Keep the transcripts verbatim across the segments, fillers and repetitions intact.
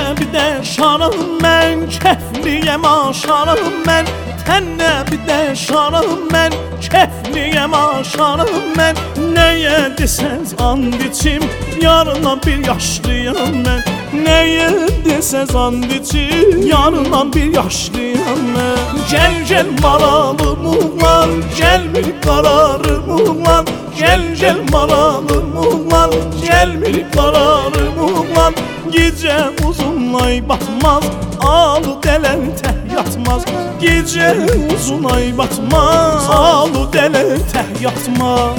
bir de şarım ben, kefliyem aşarım ben. Tenne bir de şarım ben, kefliyem aşarım ben. Neye deseniz and içim, yarından bir yaşlıyım ben. Neye deseniz and içim, yarından bir yaşlıyım ben. Gel gel maralım ulan, gel bir kararım ulan. Gel gel maralım ulan, gel bir kararım ulan. Gece uzun ay batmaz, alı delen teh yatmaz. Gece uzun ay batmaz, alı delen teh yatmaz.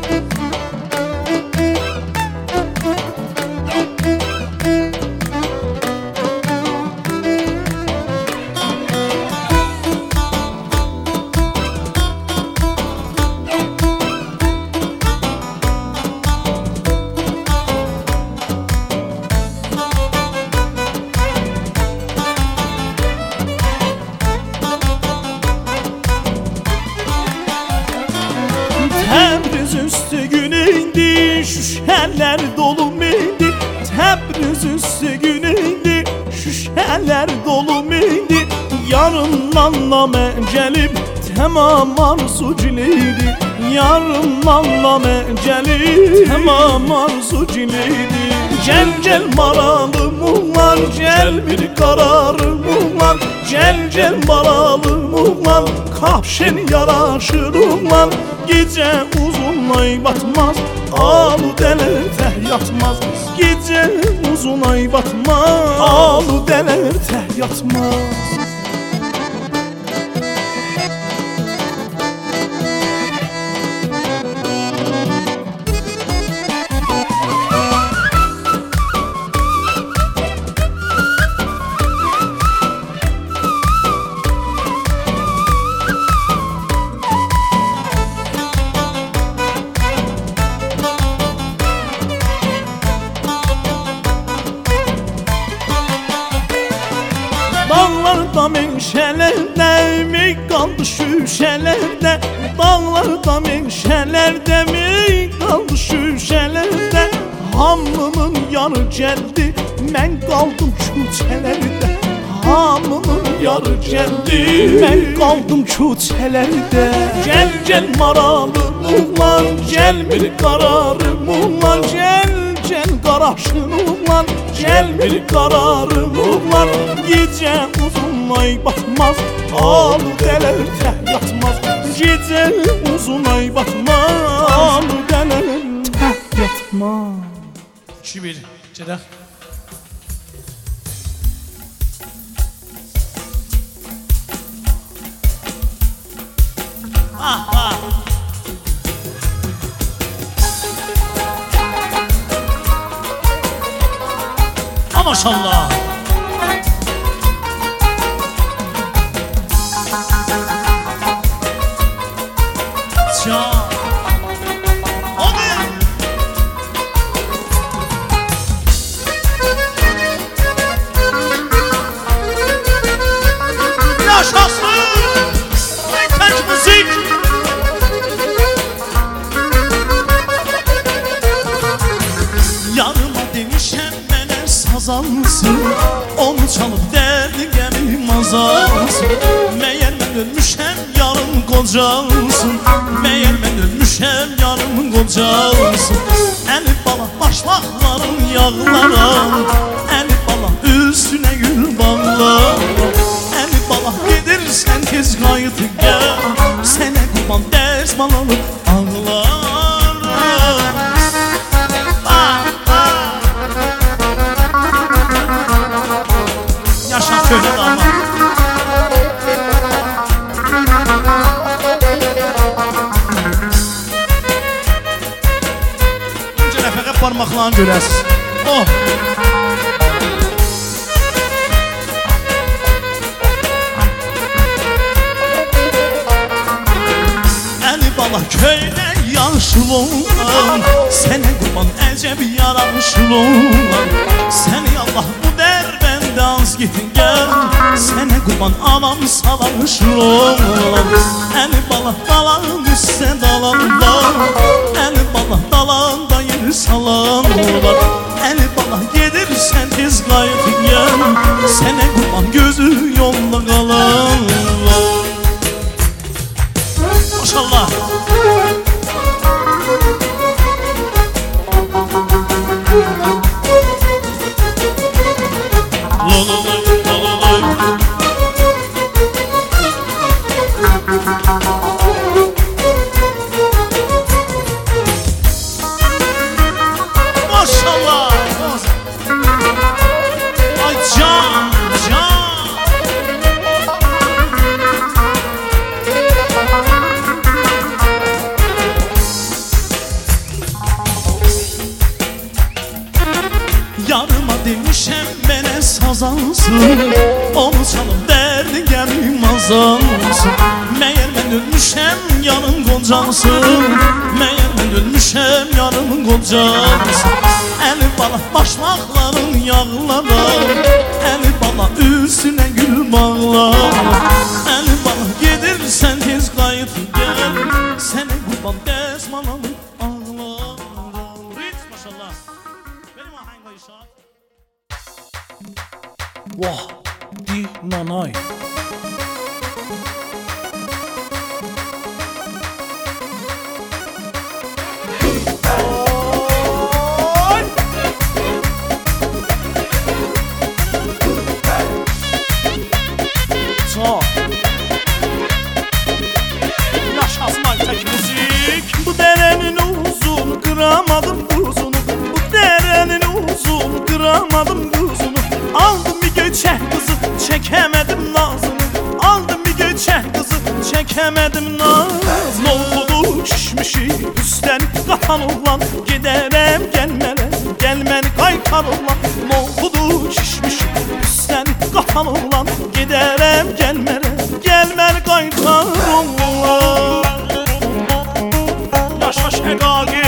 Təbriz üstü güneydi, şüşələr dolu meydi. Təbriz üstü güneydi, şüşələr dolu meydi. Yarından namə gəlib, tamam arzu gileydi. Yarından namə gəlib, tamam arzu gileydi. Gel gel maralım ulan, gel bir kararım ulan. Gel gel maralım ulan, kapşen yaraşır ulan. Gece uzun ay batmaz, alı deler teh yatmaz. Gece uzun ay batmaz, alı deler teh yatmaz. Dağlarda menşelerde mi kaldı şüşelerde? Dağlarda menşelerde mi kaldı şüşelerde? Hamımın yanı geldi, ben kaldım küçelerde. Hamımın yarı geldi, ben kaldım küçelerde. Gel gel maralım ulan, gel bir kararım ulan. Gel gel qaraşın ulan, gel bir kararım ulan. Gece uzun ay batmaz, alı deler teh yatmaz. Gece uzun ay batmaz, alı deler teh yatmaz. İki bir, gedək. Ah ah. Ha maşallah. Can. Hadi. Yaşasın. Tek müzik. Yanıma demişəm mənə sazansın, onu çalıb dərdi gəmim azalsın. Məyər mən ölmüşəm yarım qocalsın, məyər mən ölmüşəm yarım qocalsın. Əli bala başmaqların yağlaram, əli bala üstünə gül bağlaram. Əli bala gedirsən tez qayıt gəl, sənə qurban dərs malanıb ağlaram. Yaşa köhnə dama. Öncə nəfəqə parmaqlarını görəsiz. Oh! Əli bala köynə yaşıl olan, sənə qurban əcəb yaraşıl olan. Səni Allah bu dərbəndə az getin gəl, sənə qurban anam salamışır olan. Əli bala dalan üstə dalan var, əli bala dalanda yer salan var. Əli bala gedirsən tez qayıt gəl, Sənə qurban gözü yolda qalan. Maşallah. Maşallah. Ay can, can. Yarıma demişəm mənə sazansın, onu çalım dərdi gəmim azansın. Məyər mən ölmüşəm yanım qocansın, məyər mən ölmüşəm yanım qocansın. Əli bala başmaqların yağlara, əli bala üstünə gül bağlar. Əli bala gedirsən tez qayıt gəl, sənə qurban dəsmalam ağlar. Ritm maşallah. Benim ahəng qayışar. Vah, di nanay. Sağ. Yaşasın Aytek müzik. Bu derenin uzun kıramadım buzunu, bu derenin uzun kıramadım buzunu. Aldım bir göçek kızı çekemedim nazını, aldım bir göçek kızı çekemedim nazını. Oldu şişmişi üstten katan olan, giderem gelmene gelmeni kaytar olan. Oldu şişmişi üstten katan olan, giderem gelmene gelmeni kaytar olan. Yaşa şegagi.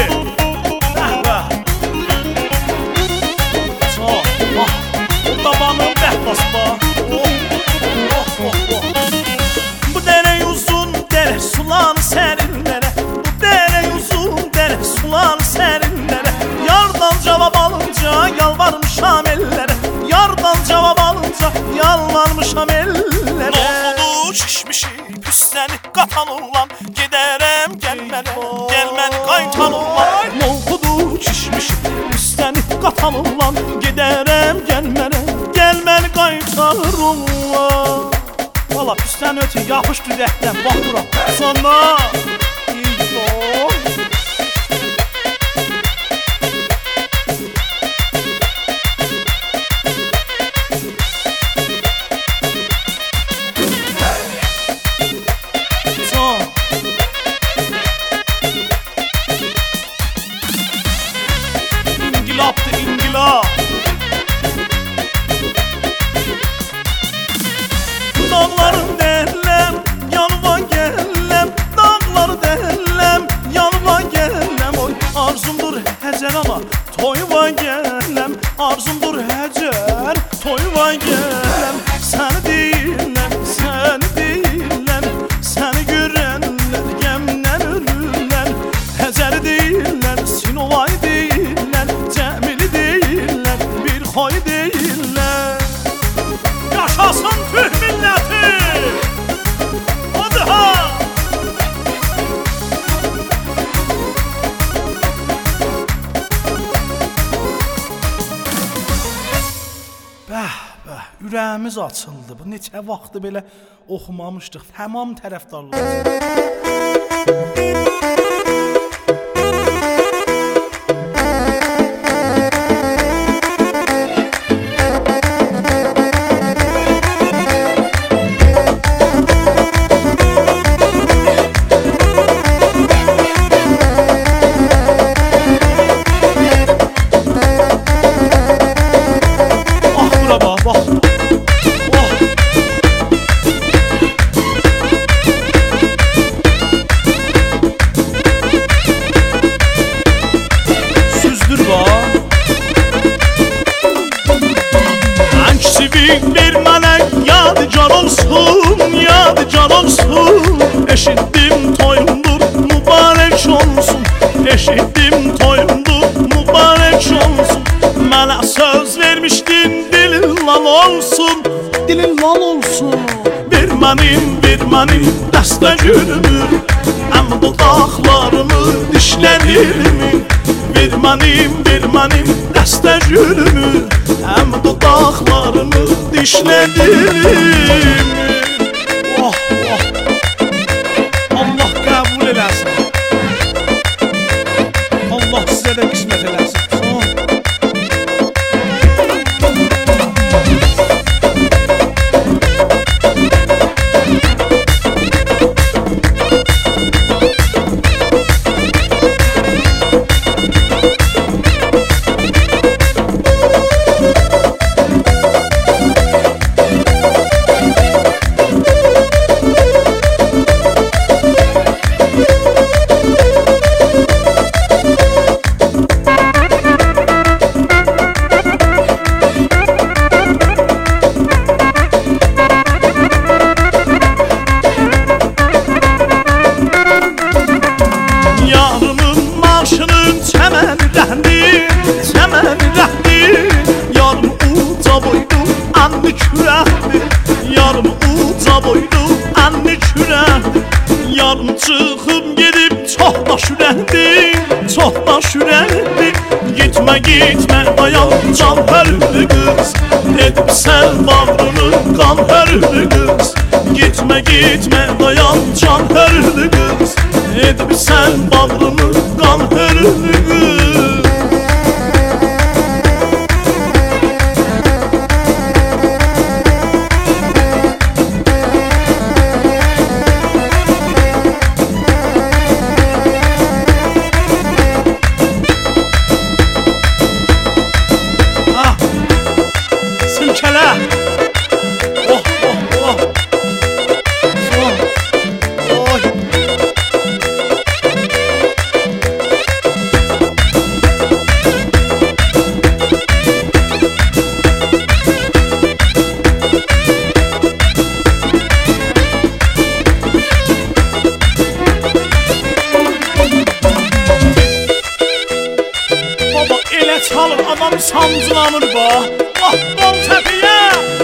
Dabanım behbasba. Oh, oh, oh, oh. Bu dere uzun dere sulan serinlere, bu dere uzun dere sulan serinlere. Yardan cevap alınca yalvarmışam ellere, yardan cevap alınca yalvarmışam ellere. Nohudu şişmişi püslenip katan ulan, giderem gelmene gelmeni kaytan ulan. Nohudu şişmişi püslenip katan ulan, giderem gelmene gelmeni kaytar ulan. Valla püslen ötü yapış düzəkdən baxıram. Sonra İldoy. Son. İngilaptı ingilap. Dağları derlem, yanıma gellem, dağları derlem, yanıma gellem. Oy arzumdur həcər ama toyva gellem, arzumdur həcər, toyva gellem. Səni deyirləm, səni deyirləm, səni görənlər gəmdən ölürlər. Həcəri deyirlər, Sinovay deyirlər, Cəmili deyirlər, bir xoy deyirlər. Yaşasın Türk milleti! Hadi ha! Bəh, bəh, ürəyimiz açıldı. Bu neçə vaxtı belə oxumamışdıq. Tamam tərəfdarlar. Bir melek yadigar olsun, yadigar olsun. Eşittim toyumdur, mübarek olsun. Eşittim toyumdur, mübarek olsun. Mənə söz vermişdin dilin halal olsun, dilin lal olsun. Bir mənim, bir mənim dəstə gülümü, həm dodaqlarımı dişlədirmi? Bir mənim, bir mənim dəstə gülümü, həm dodaqlarımı dişlədirmi? Oh, oh. Allah qəbul eləsin. Allah sizə də qismət eləsin. Çıxıb gedib çox baş ürəkdir, çox baş ürəkdir. Gitmə, gitmə, dayan can hərli qız, edib sən bağrını qan hərli qız. Gitmə, gitmə, dayan can hərli qız, edib sən bağrını qan hərli qız. Çalır adam sancılanır ba. Ah, bol təpiyə.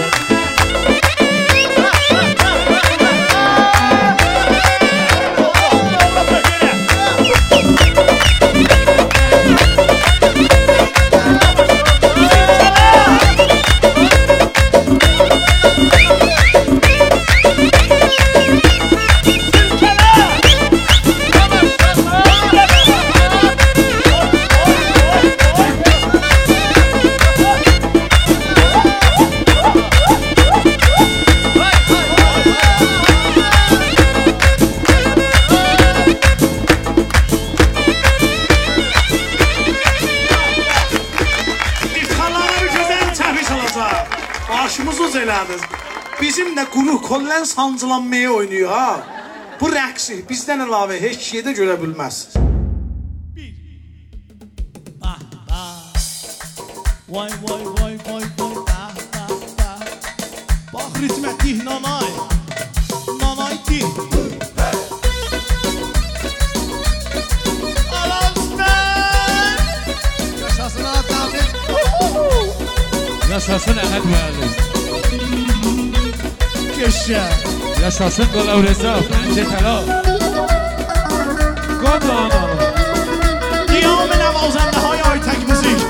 Başımız uz elədiniz. Bizim də quru kollen sancılanmaya oynuyor ha. Bu rəqsi bizdən əlavə heç şeydə görə bilməzsiniz. Ah, ah. Vay vay vay vay vay ah, ah, ah. Bax ritmə dih nanay. Nanay dih. Alasman. Yaşasın Adnan'ın. Yaşasın Əhəd müəllim. Keşə. Yaşasın Qolav Reza, Pəncə Təla. Qadla analı. Qiyam nəvazəndə hay aytək müzik.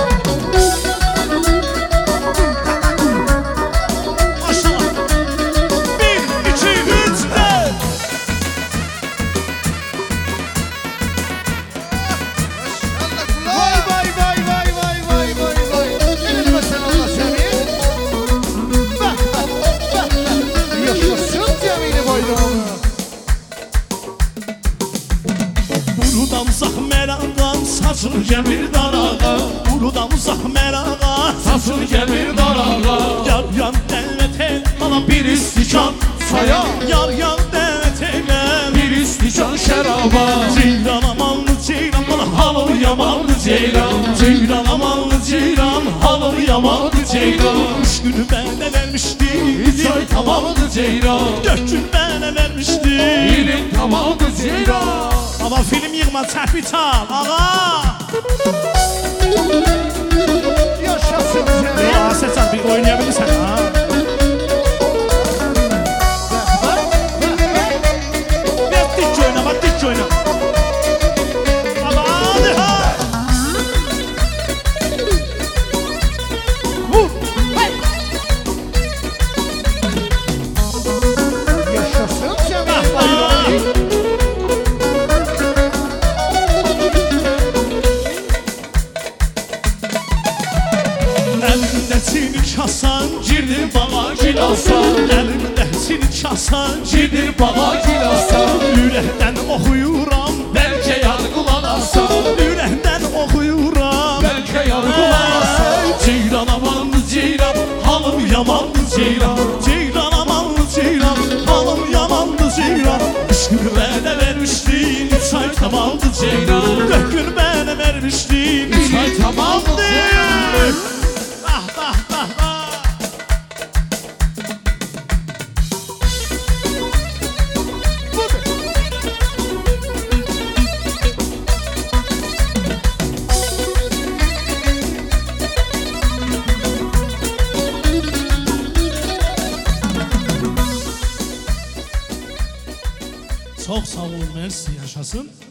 Maşallah. Bir, iki, üç, dörd. Vay vay vay vay vay vay vay vay. Elime sen Allah seni. Bak bak bak. Yaşasın Cemili bayramı. Buradan uzaq mərağa, saçın gəmir darağa. Buradan uzaq mərağa, Saçın gəmir darağa. yar yar dəvət el, bana bir istikan Saya. Yar yar dəvət elə, Bir istikan şəraba. ceyran amanlı ceyran, bana halır yamanlı Ceylan. Ceyran amanlı ceyran, halır yamanlı Ceylan. Üç günü mənə vermişdi, Üç ay tamamdı Ceylan. dört gün mənə vermişdi. İlin tamamdı Ceylan. Ama film yığma, təpi çal, ağa. Yaşasın Cemili. Ya Səsən bir oynayabilirsin. Elimde çinik kasan Girdir bana gilasa Elimde çinik kasan Girdir bana gilasa Ürəkdən oxuyuram Belki yargılanarsan Ürəkdən oxuyuram Belki yargılanarsan Ceyran amanlı ceyran Halım yamanlı ceyran Ceyran amanlı ceyran Halım yamanlı ceyran Üç gün mənə vermişdin Üç ay tamamdı Ceyran Dört gün mənə vermişdin Üç ay tamamdı Ceyran Ah ah ah ah Çox sağ olun, mersi, yaşasın.